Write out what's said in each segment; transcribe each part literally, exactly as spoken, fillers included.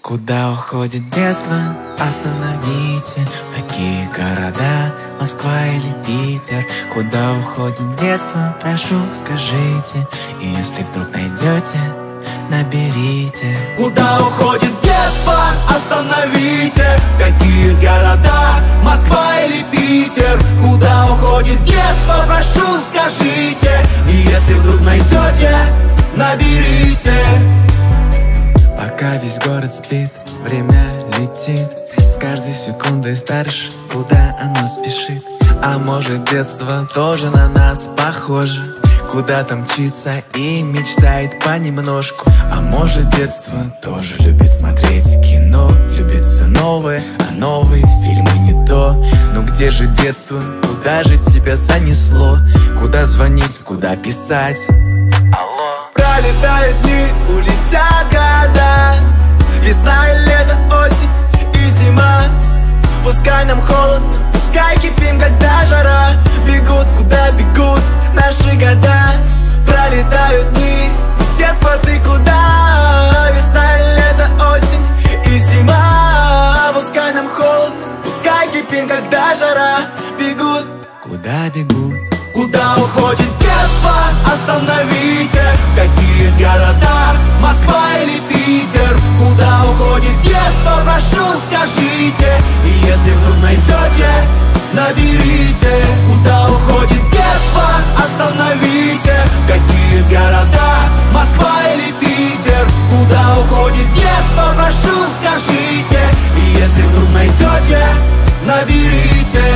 Куда уходит детство? Остановите. Какие города? Москва или Питер? Куда уходит детство? Прошу, скажите. И если вдруг найдете, наберите. Куда уходит детство? Остановите. Какие города? Москва или Питер? Куда уходит детство? Прошу, скажите. И если вдруг найдете, наберите. Пока весь город спит, время летит. С каждой секундой старше, куда оно спешит. А может, детство тоже на нас похоже? Куда-то мчится и мечтает понемножку. А может, детство тоже любит смотреть кино, любит все новое, а новые фильмы не то. Ну где же детство? Куда же тебя занесло? Куда звонить, куда писать? Алло. Пролетают дни, улетят года. Весна и лето, осень и зима. Пускай нам холодно, пускай кипим, когда жара. Бегут, куда бегут наши года. Пролетают дни, детство, ты куда? Весна и лето, осень и зима. Пускай нам холодно, пускай кипим, когда жара. Бегут, куда бегут? Куда уходит детство? Остановите. Какие города? Москва или Питер? Куда уходит детство? Прошу, скажите. И если вдруг найдете, наберите. Куда уходит детство? Остановите. Какие города? Москва или Питер? Куда уходит детство? Прошу, скажите. И если вдруг найдете, наберите.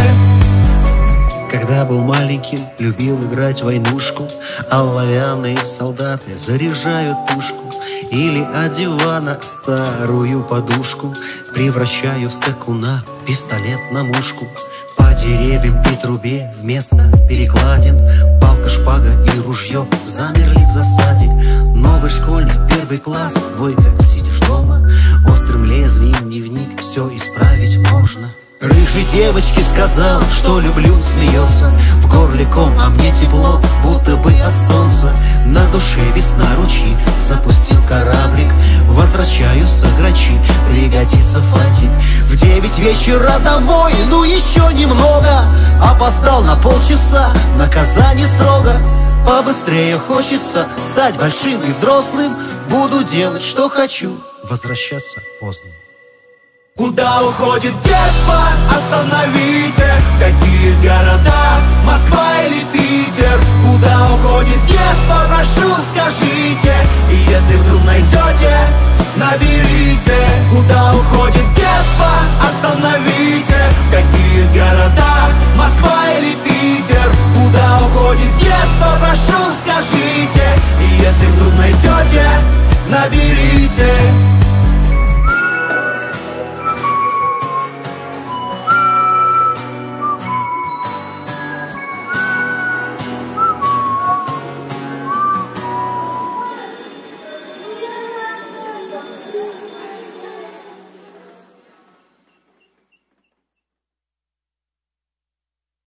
Когда был маленьким, любил играть в войнушку. Оловянные солдаты заряжают пушку. Или от дивана старую подушку превращаю в скакуна пистолет на мушку. По деревьям и трубе вместо перекладин палка, шпага и ружье замерли в засаде. Новый школьник, первый класс, двойка, сидишь дома. Острым лезвием дневник, все исправить можно. Рыжей девочке сказал, что люблю, смеется. В горле ком, а мне тепло, будто бы от солнца. На душе весна, ручьи, запустил кораблик. Возвращаются грачи, пригодится фантик. В девять вечера домой, ну еще немного. Опоздал на полчаса, наказание строго. Побыстрее хочется стать большим и взрослым. Буду делать, что хочу, возвращаться поздно. Куда уходит детство? Остановите. Какие города? Москва или Питер? Куда уходит детство? Прошу, скажите. И если вдруг найдете, наберите. Куда уходит детство? Остановите. Какие города? Москва или Питер? Куда уходит детство? Прошу, скажите. И если вдруг найдете, наберите.